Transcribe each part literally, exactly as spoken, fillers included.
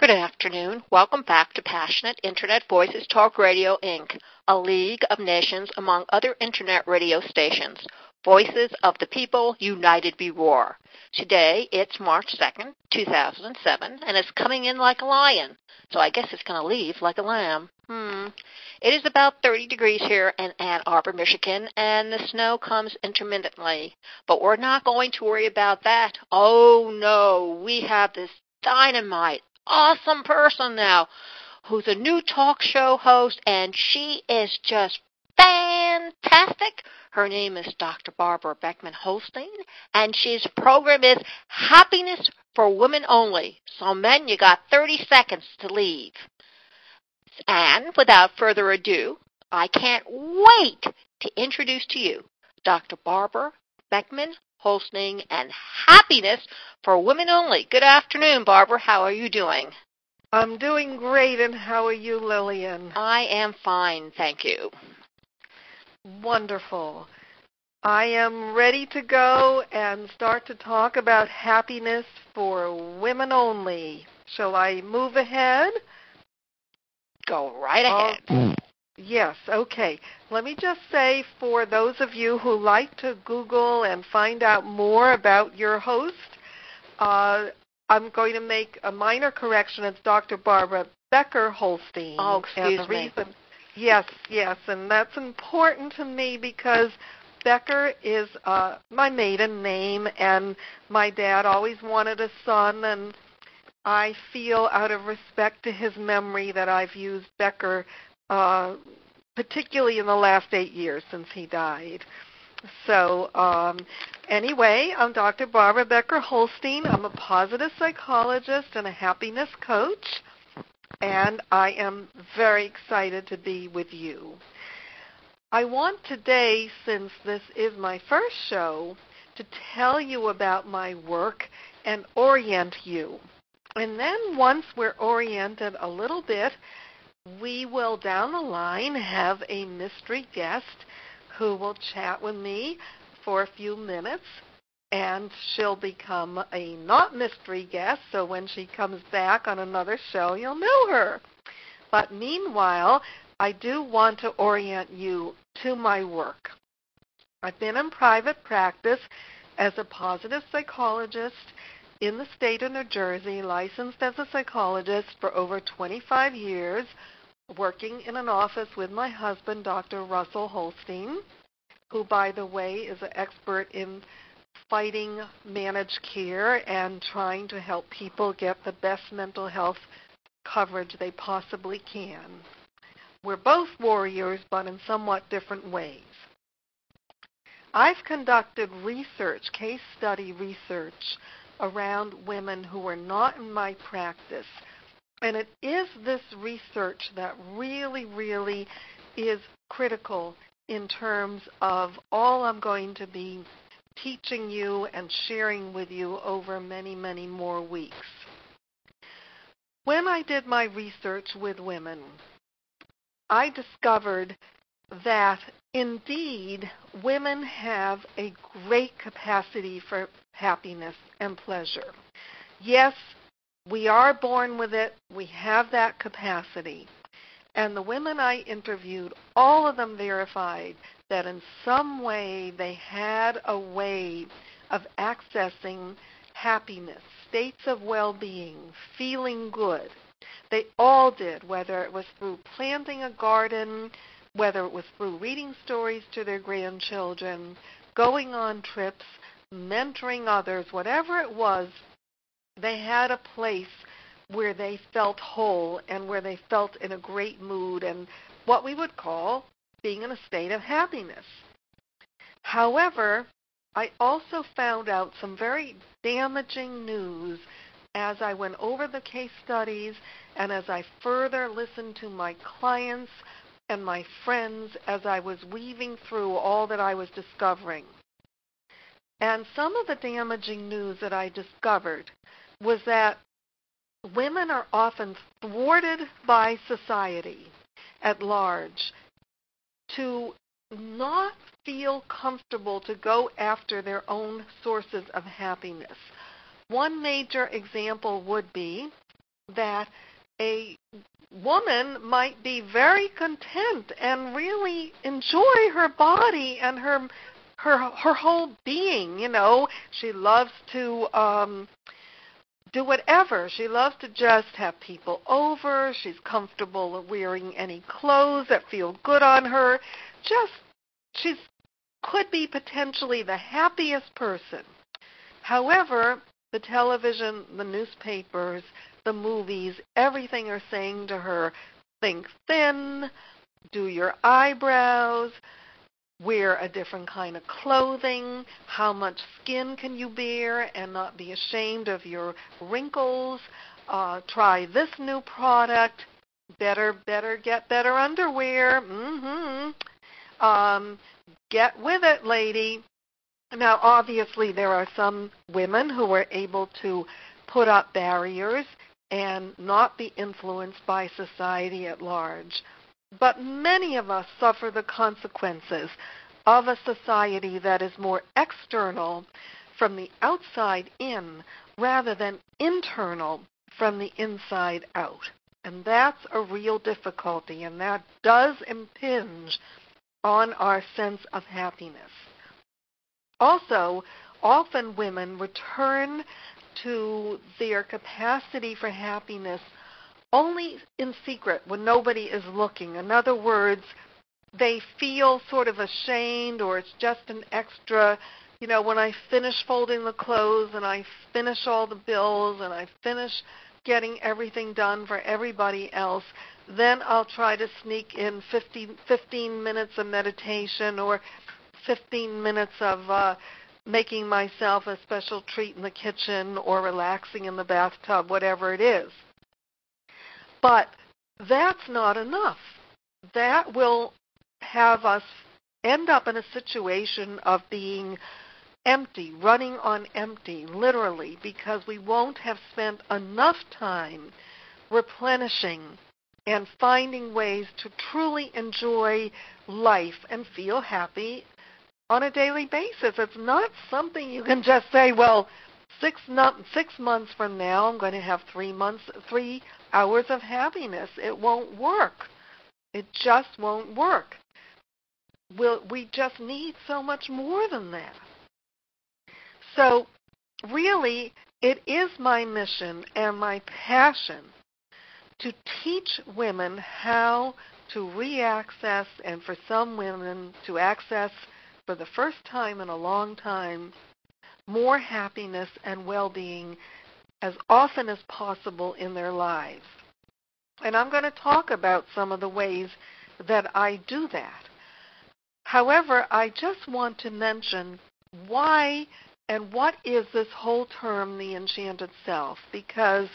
Good afternoon. Welcome back to Passionate Internet Voices Talk Radio, Incorporated, a league of nations among other Internet radio stations. Voices of the people, united we roar. Today, it's March second, two thousand seven, and it's coming in like a lion, so I guess it's going to leave like a lamb. Hmm. It is about thirty degrees here in Ann Arbor, Michigan, and the snow comes intermittently. But we're not going to worry about that. Oh, no. We have this dynamite, awesome person now who's a new talk show host, and she is just fantastic. Her name is Doctor Barbara Beckman-Holstein, and she's program is Happiness for Women Only. So, men, you got thirty seconds to leave. And without further ado, I can't wait to introduce to you Doctor Barbara Beckman-Holstein and Happiness for Women Only. Good afternoon, Barbara. How are you doing? I'm doing great, and how are you, Lillian? I am fine, thank you. Wonderful. I am ready to go and start to talk about happiness for women only. Shall I move ahead? Go right ahead. Uh, yes, okay. Let me just say, for those of you who like to Google and find out more about your host, uh, I'm going to make a minor correction. It's Doctor Barbara Becker-Holstein. Oh, excuse and the me. Reason, yes, yes, and that's important to me because Becker is uh, my maiden name, and my dad always wanted a son, and I feel out of respect to his memory that I've used Becker, uh, particularly in the last eight years since he died. So um, anyway, I'm Doctor Barbara Becker-Holstein. I'm a positive psychologist and a happiness coach, and I am very excited to be with you. I want today, since this is my first show, to tell you about my work and orient you. And then once we're oriented a little bit, we will down the line have a mystery guest who will chat with me for a few minutes, and she'll become a not mystery guest, so when she comes back on another show, you'll know her. But meanwhile, I do want to orient you to my work. I've been in private practice as a positive psychologist in the state of New Jersey, licensed as a psychologist for over twenty-five years, working in an office with my husband, Doctor Russell Holstein, who, by the way, is an expert in fighting managed care and trying to help people get the best mental health coverage they possibly can. We're both warriors, but in somewhat different ways. I've conducted research, case study research, around women who are not in my practice. And it is this research that really, really is critical in terms of all I'm going to be teaching you and sharing with you over many, many more weeks. When I did my research with women, I discovered that indeed women have a great capacity for happiness and pleasure. Yes, we are born with it. We have that capacity. And the women I interviewed, all of them verified that in some way they had a way of accessing happiness, states of well-being, feeling good. They all did, whether it was through planting a garden, whether it was through reading stories to their grandchildren, going on trips, mentoring others, whatever it was, they had a place where they felt whole and where they felt in a great mood and what we would call being in a state of happiness. However, I also found out some very damaging news as I went over the case studies and as I further listened to my clients and my friends as I was weaving through all that I was discovering. And some of the damaging news that I discovered was that women are often thwarted by society at large to not feel comfortable to go after their own sources of happiness. One major example would be that a woman might be very content and really enjoy her body and her her her whole being. You know, she loves to um, do whatever. She loves to just have people over. She's comfortable wearing any clothes that feel good on her. Just she's could be potentially the happiest person. However, the television, the newspapers, the movies, everything are saying to her, think thin, do your eyebrows, wear a different kind of clothing, how much skin can you bear and not be ashamed of your wrinkles, uh, try this new product, better, better get better underwear, mm-hmm. Um, get with it, lady. Now, obviously, there are some women who are able to put up barriers and not be influenced by society at large. But many of us suffer the consequences of a society that is more external from the outside in rather than internal from the inside out. And that's a real difficulty, and that does impinge on our sense of happiness. Also, often women return to their capacity for happiness only in secret when nobody is looking. In other words, they feel sort of ashamed, or it's just an extra, you know, when I finish folding the clothes and I finish all the bills and I finish getting everything done for everybody else, then I'll try to sneak in fifteen, fifteen minutes of meditation or fifteen minutes of uh, making myself a special treat in the kitchen or relaxing in the bathtub, whatever it is. But that's not enough. That will have us end up in a situation of being empty, running on empty, literally, because we won't have spent enough time replenishing and finding ways to truly enjoy life and feel happy on a daily basis. It's not something you can just say, well, six, not, six months from now I'm going to have three months, three hours of happiness. It won't work. It just won't work. We'll, we just need so much more than that. So really, it is my mission and my passion to teach women how to re-access, and for some women to access for the first time in a long time, more happiness and well-being as often as possible in their lives. And I'm going to talk about some of the ways that I do that. However, I just want to mention why and what is this whole term, the enchanted self, because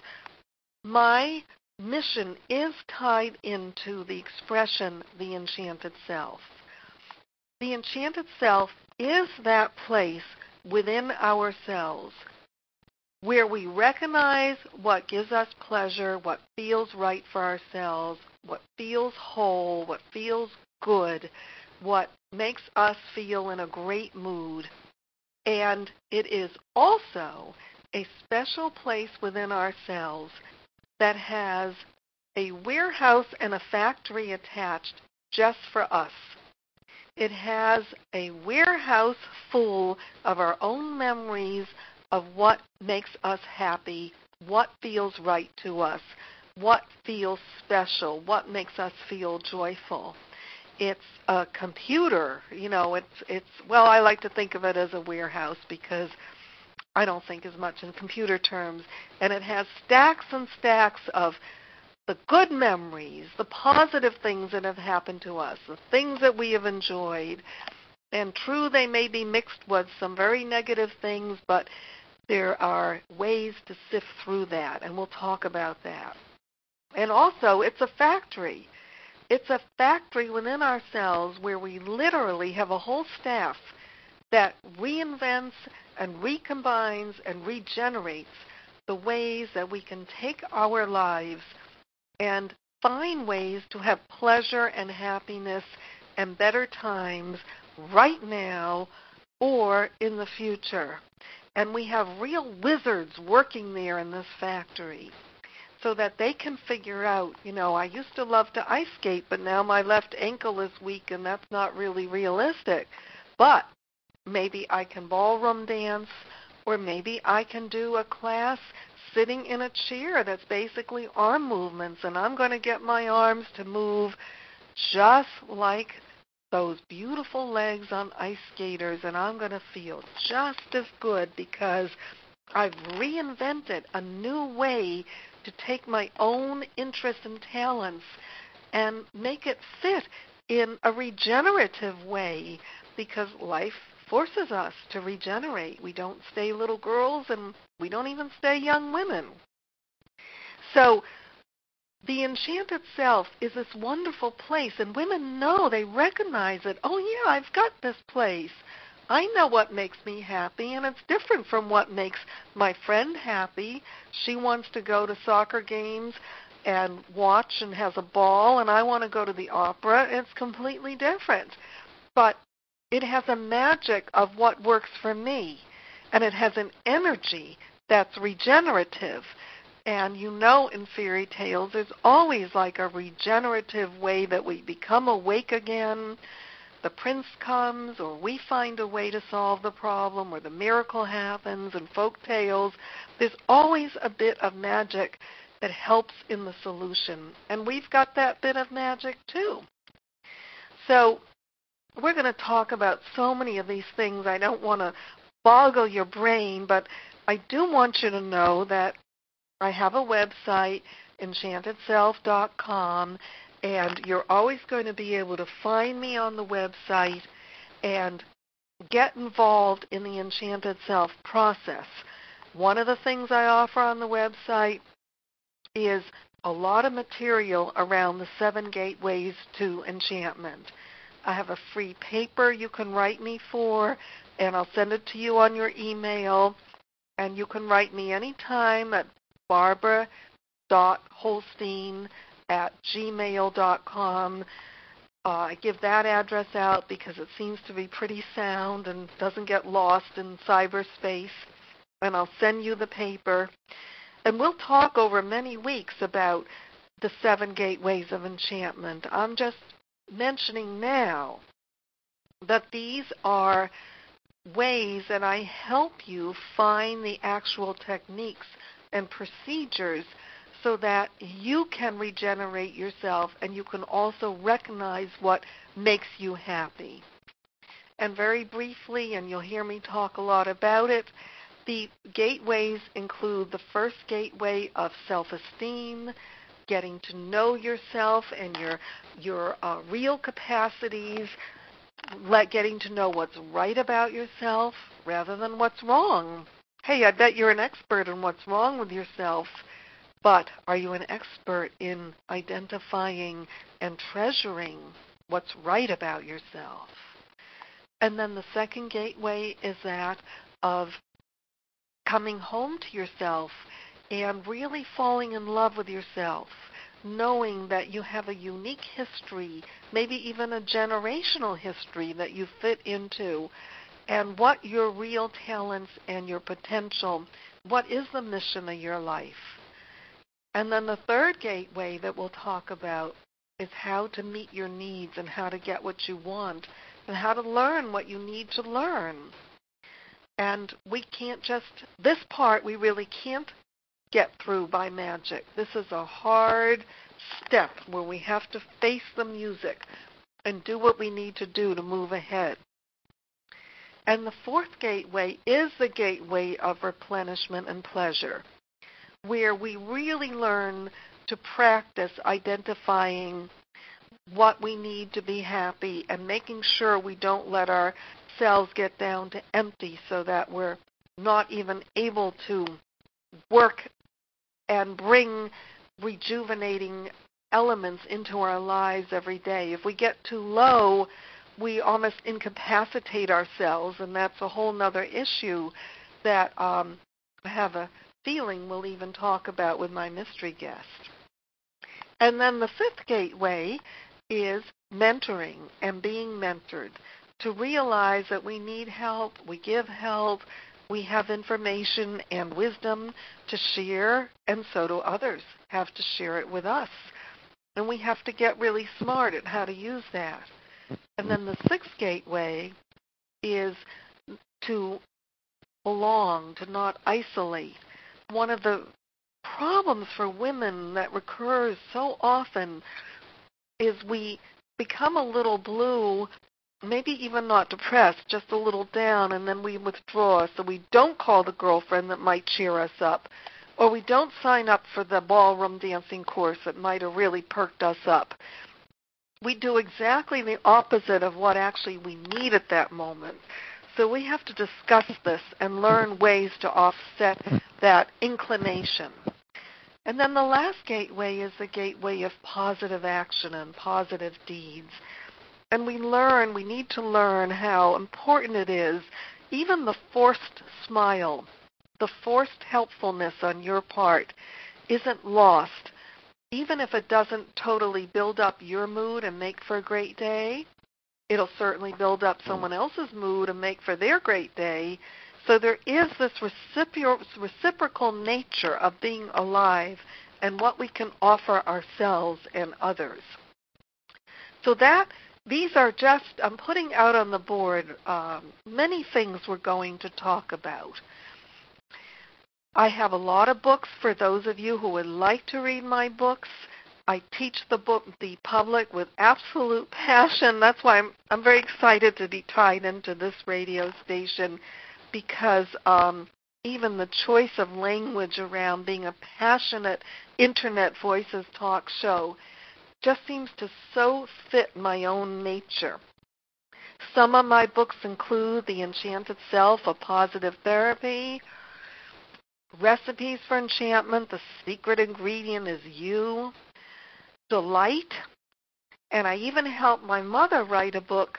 my mission is tied into the expression, the enchanted self. The enchanted self is that place within ourselves where we recognize what gives us pleasure, what feels right for ourselves, what feels whole, what feels good, what makes us feel in a great mood. And it is also a special place within ourselves that has a warehouse and a factory attached just for us. It has a warehouse full of our own memories of what makes us happy, what feels right to us, what feels special, what makes us feel joyful. It's a computer, you know, it's, it's well, I like to think of it as a warehouse because I don't think as much in computer terms, and it has stacks and stacks of the good memories, the positive things that have happened to us, the things that we have enjoyed. And true, they may be mixed with some very negative things, but there are ways to sift through that, and we'll talk about that. And also, it's a factory. It's a factory within ourselves where we literally have a whole staff that reinvents and recombines and regenerates the ways that we can take our lives and find ways to have pleasure and happiness and better times right now or in the future. And we have real wizards working there in this factory. so that they can figure out, you know, I used to love to ice skate, but now my left ankle is weak and that's not really realistic. But maybe I can ballroom dance, or maybe I can do a class sitting in a chair that's basically arm movements, and I'm going to get my arms to move just like those beautiful legs on ice skaters, and I'm going to feel just as good because I've reinvented a new way to take my own interests and talents and make it fit in a regenerative way, because life forces us to regenerate. We don't stay little girls, and we don't even stay young women. So the Enchanted Self is this wonderful place, and women know, they recognize it. Oh, yeah, I've got this place. I know what makes me happy, and it's different from what makes my friend happy. She wants to go to soccer games and watch and has a ball, and I want to go to the opera. It's completely different. But it has a magic of what works for me, and it has an energy that's regenerative. And you know, in fairy tales, there's always like a regenerative way that we become awake again. The prince comes, or we find a way to solve the problem, or the miracle happens. In folk tales, there's always a bit of magic that helps in the solution. And we've got that bit of magic too. So we're going to talk about so many of these things. I don't want to boggle your brain, but I do want you to know that I have a website, enchanted self dot com, and you're always going to be able to find me on the website and get involved in the Enchanted Self process. One of the things I offer on the website is a lot of material around the seven gateways to enchantment. I have a free paper you can write me for, and I'll send it to you on your email, and you can write me anytime at barbara dot holstein at gmail dot com. Uh, I give that address out because it seems to be pretty sound and doesn't get lost in cyberspace. And I'll send you the paper. And we'll talk over many weeks about the seven gateways of enchantment. I'm just mentioning now that these are ways that I help you find the actual techniques and procedures so that you can regenerate yourself and you can also recognize what makes you happy. And very briefly, and you'll hear me talk a lot about it, the gateways include the first gateway of self-esteem, getting to know yourself and your your uh, real capacities, let, getting to know what's right about yourself rather than what's wrong. Hey, I bet you're an expert in what's wrong with yourself, but are you an expert in identifying and treasuring what's right about yourself? And then the second gateway is that of coming home to yourself and really falling in love with yourself, knowing that you have a unique history, maybe even a generational history that you fit into, and what your real talents and your potential, what is the mission of your life. And then the third gateway that we'll talk about is how to meet your needs and how to get what you want and how to learn what you need to learn. And we can't just, this part we really can't get through by magic. This is a hard step where we have to face the music and do what we need to do to move ahead. And the fourth gateway is the gateway of replenishment and pleasure, where we really learn to practice identifying what we need to be happy and making sure we don't let our cells get down to empty so that we're not even able to work and bring rejuvenating elements into our lives every day. If we get too low, we almost incapacitate ourselves, and that's a whole other issue that um, I have a feeling we'll even talk about with my mystery guest. And then the fifth gateway is mentoring and being mentored, to realize that we need help, we give help, We have information and wisdom to share, and so do others have to share it with us. And we have to get really smart at how to use that. And then the sixth gateway is to belong, to not isolate. One of the problems for women that recurs so often is we become a little blue, maybe even not depressed, just a little down, and then we withdraw. So we don't call the girlfriend that might cheer us up, or we don't sign up for the ballroom dancing course that might have really perked us up. We do exactly the opposite of what actually we need at that moment. So we have to discuss this and learn ways to offset that inclination. And then the last gateway is the gateway of positive action and positive deeds. And we learn, we need to learn how important it is, even the forced smile, the forced helpfulness on your part isn't lost. Even if it doesn't totally build up your mood and make for a great day, it'll certainly build up someone else's mood and make for their great day. So there is this recipro- reciprocal nature of being alive and what we can offer ourselves and others. So that these are just, I'm putting out on the board um, many things we're going to talk about. I have a lot of books for those of you who would like to read my books. I teach the book, the public, with absolute passion. That's why I'm, I'm very excited to be tied into this radio station, because um, even the choice of language around being a passionate Internet Voices talk show just seems to so fit my own nature. Some of my books include The Enchanted Self, A Positive Therapy, Recipes for Enchantment, The Secret Ingredient is You, Delight, and I even helped my mother write a book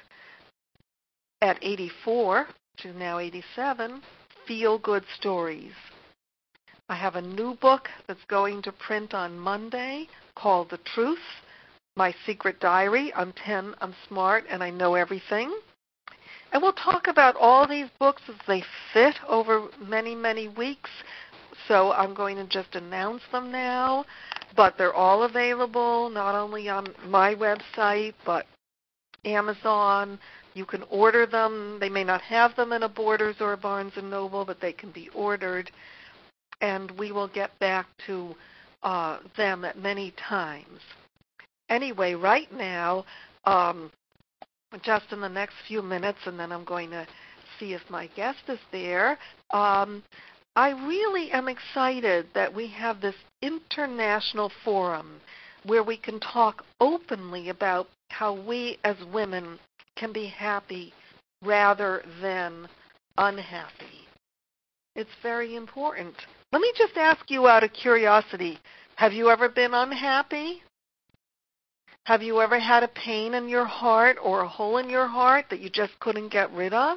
at eighty-four, she's now eighty-seven, Feel Good Stories. I have a new book that's going to print on Monday called The Truth, My Secret Diary. I'm ten, I'm smart, and I know everything. And we'll talk about all these books as they fit over many, many weeks. So I'm going to just announce them now. But they're all available, not only on my website, but Amazon. You can order them. They may not have them in a Borders or a Barnes and Noble, but they can be ordered. And we will get back to uh, them at many times. Anyway, right now, um, just in the next few minutes, and then I'm going to see if my guest is there, um, I really am excited that we have this international forum where we can talk openly about how we as women can be happy rather than unhappy. It's very important. Let me just ask you out of curiosity, have you ever been unhappy? Have you ever had a pain in your heart or a hole in your heart that you just couldn't get rid of?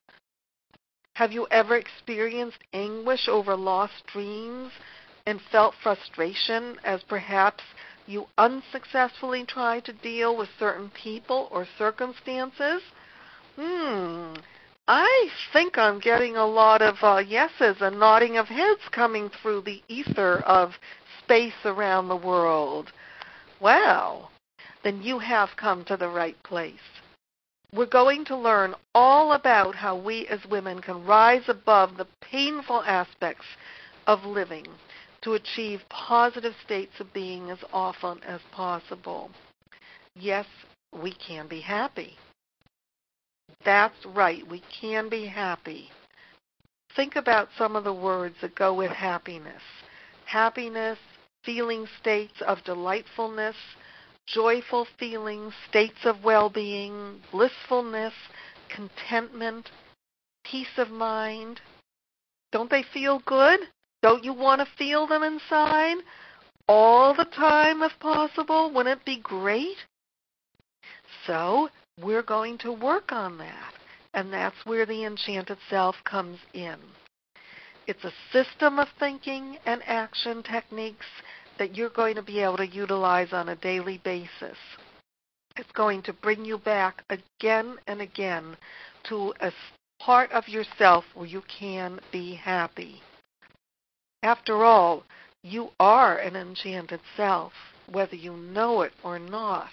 Have you ever experienced anguish over lost dreams and felt frustration as perhaps you unsuccessfully tried to deal with certain people or circumstances? Hmm, I think I'm getting a lot of uh, yeses and nodding of heads coming through the ether of space around the world. Well, then you have come to the right place. We're going to learn all about how we as women can rise above the painful aspects of living to achieve positive states of being as often as possible. Yes, we can be happy. That's right, we can be happy. Think about some of the words that go with happiness. Happiness, feeling states of delightfulness, joyful feelings, states of well-being, blissfulness, contentment, peace of mind. Don't they feel good? Don't you want to feel them inside all the time if possible? Wouldn't it be great? So we're going to work on that, and that's where the Enchanted Self comes in. It's a system of thinking and action techniques that you're going to be able to utilize on a daily basis. It's going to bring you back again and again to a part of yourself where you can be happy. After all, you are an enchanted self, whether you know it or not.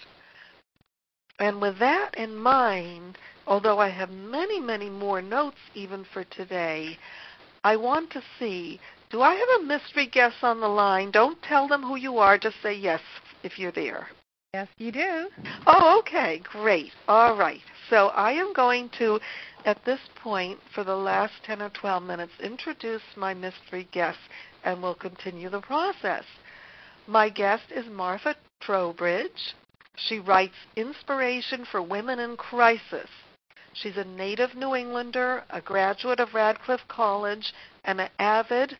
And with that in mind, although I have many, many more notes even for today, I want to see, do I have a mystery guest on the line? Don't tell them who you are. Just say yes if you're there. Yes, you do. Oh, okay, great. All right. So I am going to, at this point, for the last ten or twelve minutes, introduce my mystery guest, and we'll continue the process. My guest is Martha Trowbridge. She writes Inspiration for Women in Crisis. She's a native New Englander, a graduate of Radcliffe College, and an avid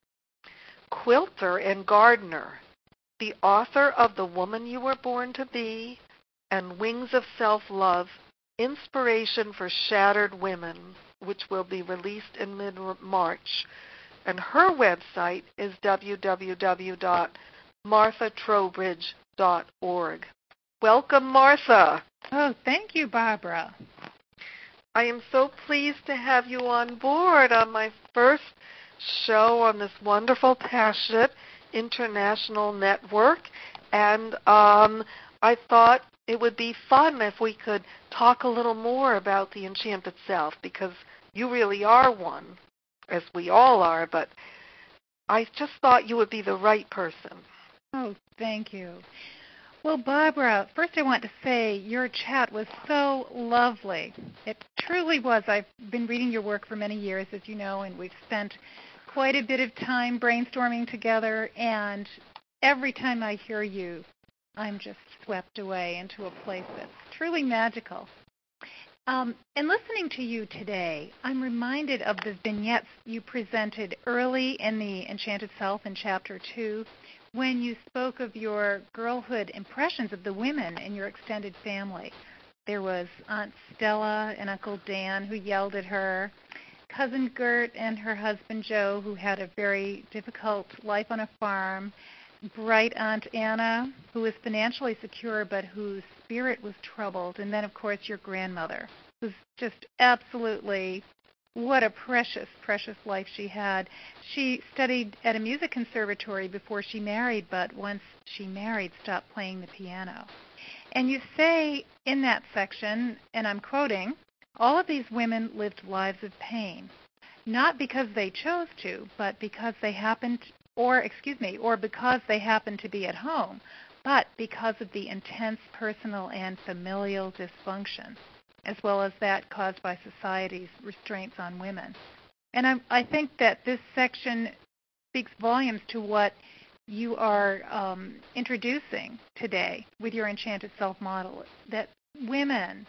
quilter and gardener. The author of The Woman You Were Born to Be and Wings of Self-Love, Inspiration for Shattered Women, which will be released in mid-March. And her website is w w w dot martha trowbridge dot org. Welcome, Martha. Oh, thank you, Barbara. I am so pleased to have you on board on my first show on this wonderful, passionate international network. And um, I thought it would be fun if we could talk a little more about the enchanted self, because you really are one, as we all are, but I just thought you would be the right person. Oh, thank you. Well, Barbara, first I want to say your chat was so lovely. It truly was. I've been reading your work for many years, as you know, and we've spent quite a bit of time brainstorming together, and every time I hear you, I'm just swept away into a place that's truly magical. Um, and listening to you today, I'm reminded of the vignettes you presented early in the Enchanted Self in Chapter two, when you spoke of your girlhood impressions of the women in your extended family. There was Aunt Stella and Uncle Dan who yelled at her, Cousin Gert and her husband Joe, who had a very difficult life on a farm, bright Aunt Anna, who was financially secure but whose spirit was troubled, and then, of course, your grandmother, who's just absolutely, what a precious, precious life she had. She studied at a music conservatory before she married, but once she married, stopped playing the piano. And you say in that section, and I'm quoting, all of these women lived lives of pain, not because they chose to, but because they happened, or excuse me, or because they happened to be at home, but because of the intense personal and familial dysfunction, as well as that caused by society's restraints on women. And I, I think that this section speaks volumes to what you are um, introducing today with your Enchanted Self model, that women,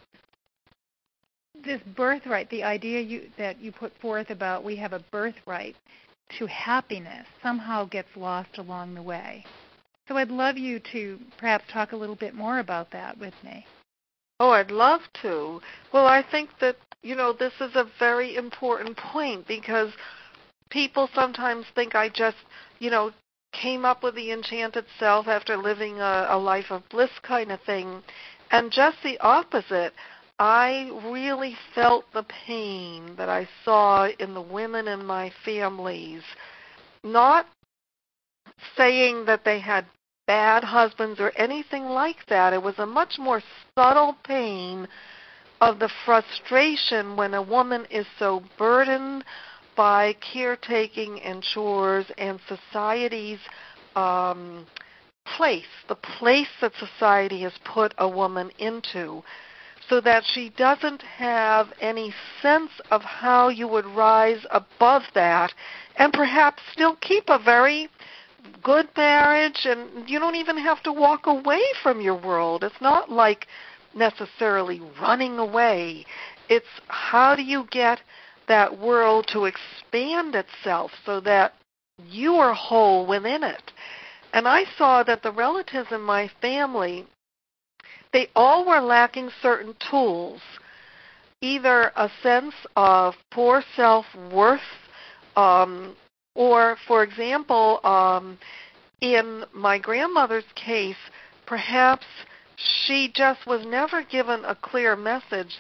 this birthright, the idea you, that you put forth about we have a birthright to happiness somehow gets lost along the way. So I'd love you to perhaps talk a little bit more about that with me. Oh, I'd love to. Well, I think that, you know, this is a very important point, because people sometimes think I just, you know, came up with the enchanted self after living a, a life of bliss kind of thing. And just the opposite. I really felt the pain that I saw in the women in my families, not saying that they had bad husbands or anything like that. It was a much more subtle pain of the frustration when a woman is so burdened by caretaking and chores and society's um, place, the place that society has put a woman into, so that she doesn't have any sense of how you would rise above that and perhaps still keep a very good marriage, and you don't even have to walk away from your world. It's not like necessarily running away. It's how do you get that world to expand itself so that you are whole within it. And I saw that the relatives in my family, they all were lacking certain tools, either a sense of poor self-worth, um, or, for example, um, in my grandmother's case, perhaps she just was never given a clear message that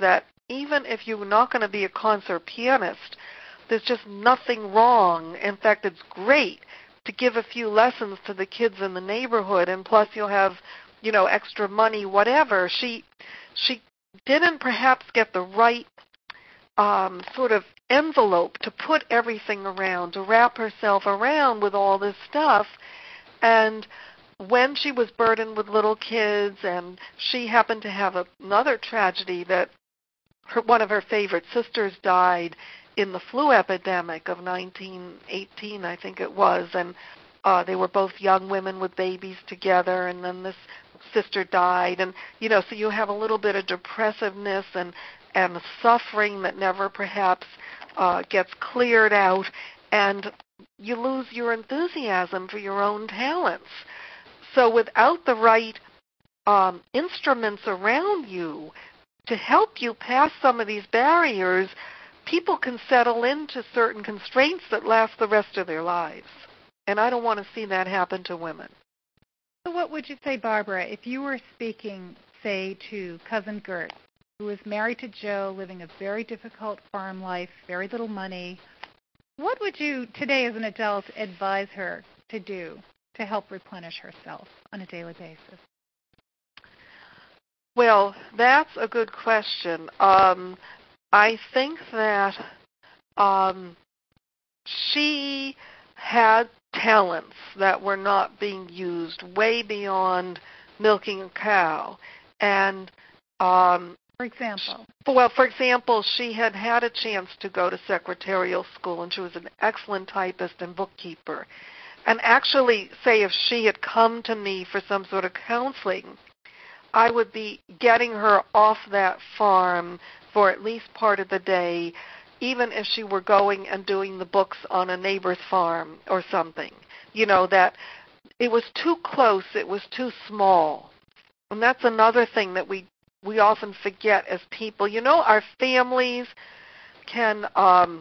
even if you're not going to be a concert pianist, there's just nothing wrong. In fact, it's great to give a few lessons to the kids in the neighborhood, and plus you'll have, you know, extra money, whatever. She she didn't perhaps get the right um, sort of envelope to put everything around, to wrap herself around with all this stuff. And when she was burdened with little kids, and she happened to have a, another tragedy that her, one of her favorite sisters died in the flu epidemic of nineteen eighteen, I think it was, and uh, they were both young women with babies together, and then this sister died, and you know, so you have a little bit of depressiveness and and suffering that never perhaps uh, gets cleared out, and you lose your enthusiasm for your own talents. So without the right um, instruments around you to help you pass some of these barriers, people can settle into certain constraints that last the rest of their lives. And I don't want to see that happen to women. So what would you say, Barbara, if you were speaking, say, to Cousin Gert, who is married to Joe, living a very difficult farm life, very little money, what would you, today as an adult, advise her to do to help replenish herself on a daily basis? Well, that's a good question. Um, I think that um, she had talents that were not being used way beyond milking a cow. And um, for example? Well, for example, she had had a chance to go to secretarial school, and she was an excellent typist and bookkeeper. And actually, say if she had come to me for some sort of counseling, I would be getting her off that farm for at least part of the day, even if she were going and doing the books on a neighbor's farm or something. You know, that it was too close, it was too small. And that's another thing that we, we often forget as people. You know, our families can... Um,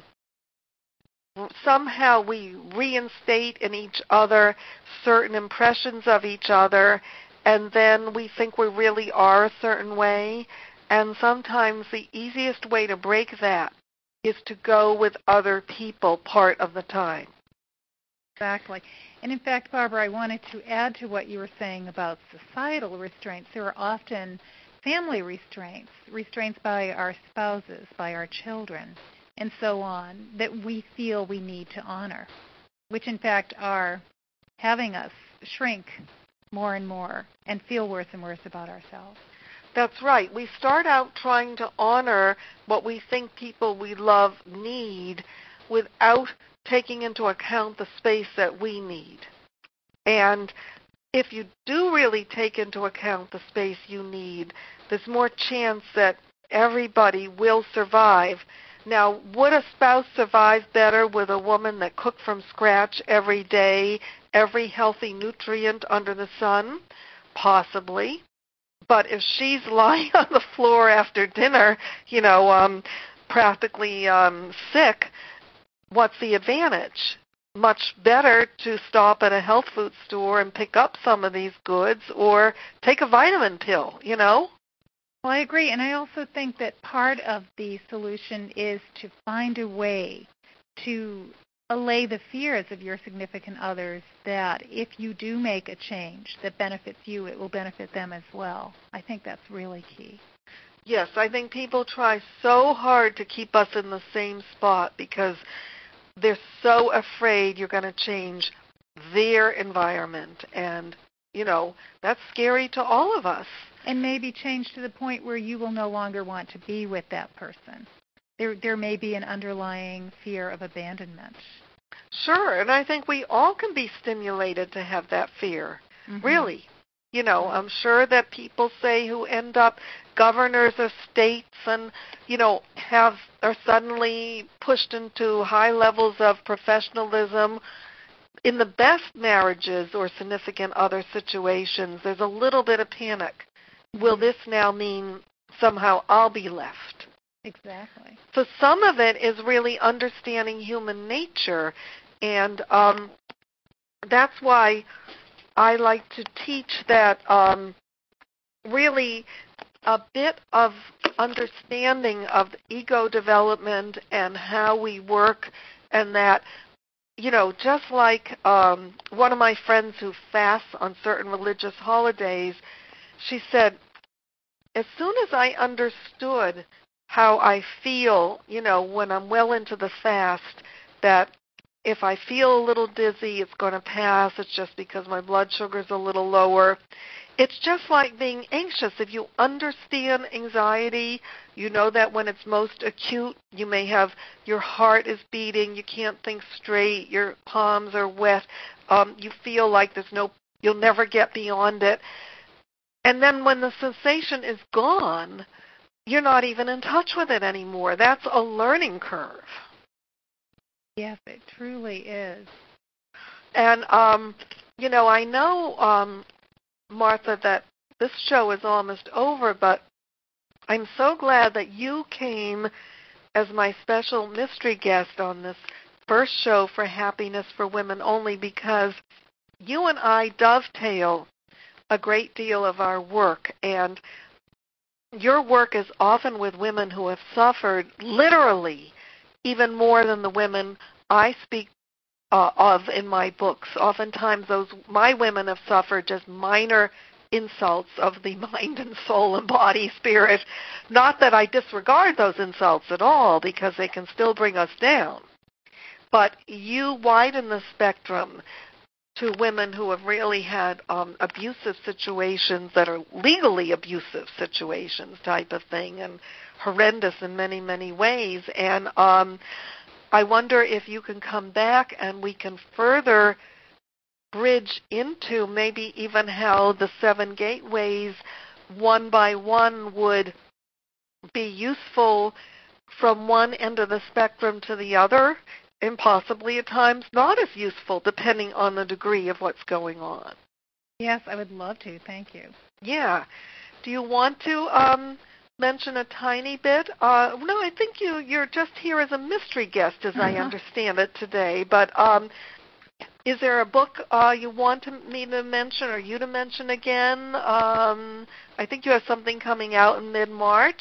somehow we reinstate in each other certain impressions of each other, and then we think we really are a certain way. And sometimes the easiest way to break that is to go with other people part of the time. Exactly. And in fact, Barbara, I wanted to add to what you were saying about societal restraints. There are often family restraints, restraints by our spouses, by our children, and so on, that we feel we need to honor, which in fact are having us shrink more and more and feel worse and worse about ourselves. That's right. We start out trying to honor what we think people we love need without taking into account the space that we need. And if you do really take into account the space you need, there's more chance that everybody will survive. Now, would a spouse survive better with a woman that cooked from scratch every day, every healthy nutrient under the sun? Possibly. But if she's lying on the floor after dinner, you know, um, practically um, sick, what's the advantage? Much better to stop at a health food store and pick up some of these goods or take a vitamin pill, you know? Well, I agree, and I also think that part of the solution is to find a way to allay the fears of your significant others that if you do make a change that benefits you, it will benefit them as well. I think that's really key. Yes, I think people try so hard to keep us in the same spot because they're so afraid you're going to change their environment, and, you know, that's scary to all of us. And maybe change to the point where you will no longer want to be with that person. There there may be an underlying fear of abandonment. Sure, and I think we all can be stimulated to have that fear, mm-hmm. really. You know, I'm sure that people say who end up governors of states and, you know, have are suddenly pushed into high levels of professionalism. In the best marriages or significant other situations, there's a little bit of panic. Will this now mean somehow I'll be left? Exactly. So some of it is really understanding human nature, and um, that's why I like to teach that um, really a bit of understanding of ego development and how we work, and that, you know, just like um, one of my friends who fasts on certain religious holidays, she said, as soon as I understood how I feel, you know, when I'm well into the fast, that if I feel a little dizzy, it's going to pass. It's just because my blood sugar's a little lower. It's just like being anxious. If you understand anxiety, you know that when it's most acute, you may have your heart is beating, you can't think straight, your palms are wet, um, you feel like there's no, you'll never get beyond it. And then when the sensation is gone, you're not even in touch with it anymore. That's a learning curve. Yes, it truly is. And, um, you know, I know, um, Martha, that this show is almost over, but I'm so glad that you came as my special mystery guest on this first show for Happiness for Women Only, because you and I dovetail a great deal of our work, and your work is often with women who have suffered literally even more than the women I speak uh, of in my books. Oftentimes those my women have suffered just minor insults of the mind and soul and body, spirit. Not that I disregard those insults at all, because they can still bring us down. But you widen the spectrum to women who have really had um, abusive situations that are legally abusive situations type of thing, and horrendous in many, many ways. And um, I wonder if you can come back and we can further bridge into maybe even how the seven gateways one by one would be useful from one end of the spectrum to the other, and possibly at times not as useful, depending on the degree of what's going on. Yes, I would love to. Thank you. Yeah. Do you want to um, mention a tiny bit? Uh, no, I think you, you're just here as a mystery guest, as uh-huh. I understand it today. But um, is there a book uh, you want to, me to mention, or you to mention again? Um, I think you have something coming out in mid-March.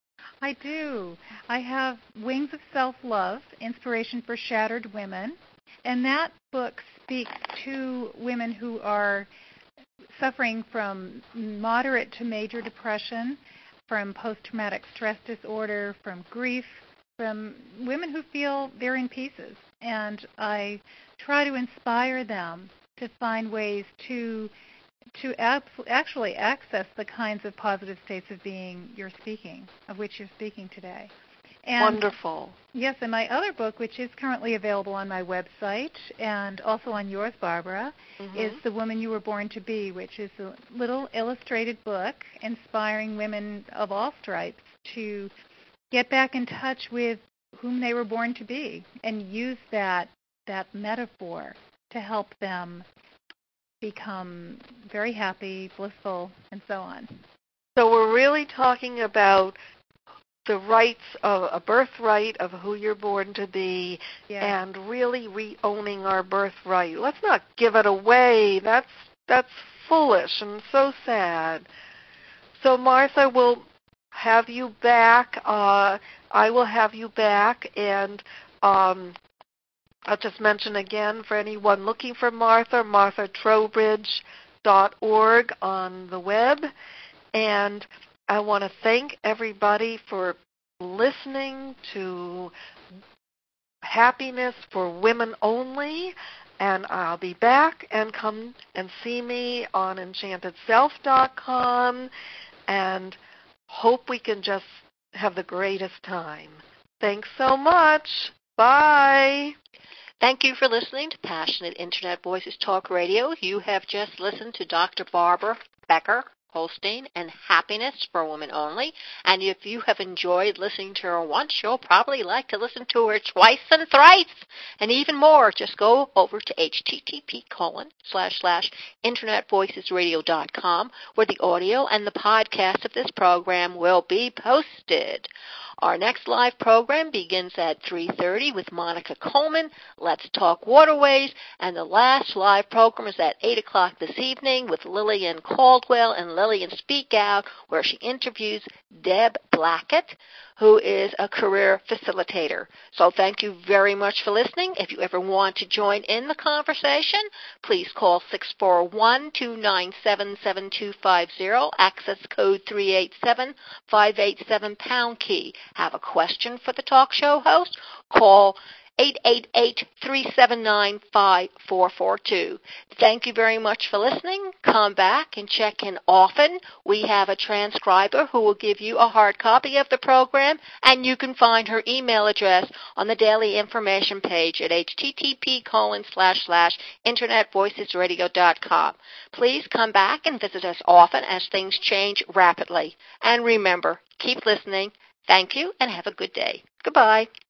I do. I have Wings of Self-Love, Inspiration for Shattered Women, and that book speaks to women who are suffering from moderate to major depression, from post-traumatic stress disorder, from grief, from women who feel they're in pieces. And I try to inspire them to find ways to to actually access the kinds of positive states of being you're speaking, of which you're speaking today. And wonderful. Yes, and my other book, which is currently available on my website and also on yours, Barbara, mm-hmm. is The Woman You Were Born to Be, which is a little illustrated book inspiring women of all stripes to get back in touch with whom they were born to be and use that that metaphor to help them become very happy, blissful, and so on. So we're really talking about the rights of a birthright of who you're born to be, yeah. and really re-owning our birthright. Let's not give it away. That's that's foolish and so sad. So Martha, we'll have you back. Uh, I will have you back, and um, I'll just mention again for anyone looking for Martha, martha trowbridge dot org on the web. And I want to thank everybody for listening to Happiness for Women Only. And I'll be back, and come and see me on enchanted self dot com, and hope we can just have the greatest time. Thanks so much. Bye. Thank you for listening to Passionate Internet Voices Talk Radio. You have just listened to Doctor Barbara Becker Holstein and Happiness for Women Only. And if you have enjoyed listening to her once, you'll probably like to listen to her twice and thrice and even more. Just go over to http colon slash slash internetvoicesradio.com, where the audio and the podcast of this program will be posted. Our next live program begins at three thirty with Monica Coleman, Let's Talk Waterways, and the last live program is at eight o'clock this evening with Lillian Caldwell and Lillian Speak Out, where she interviews Deb Blackett, who is a career facilitator. So thank you very much for listening. If you ever want to join in the conversation, please call six four one, two nine seven, seven two five zero, access code three eight seven, five eight seven, pound key. Have a question for the talk show host? Call eight eight eight, three seven nine, five four four two. Thank you very much for listening. Come back and check in often. We have a transcriber who will give you a hard copy of the program, and you can find her email address on the daily information page at http colon slash slash internetvoicesradio dot com. Please come back and visit us often as things change rapidly. And remember, keep listening. Thank you, and have a good day. Goodbye.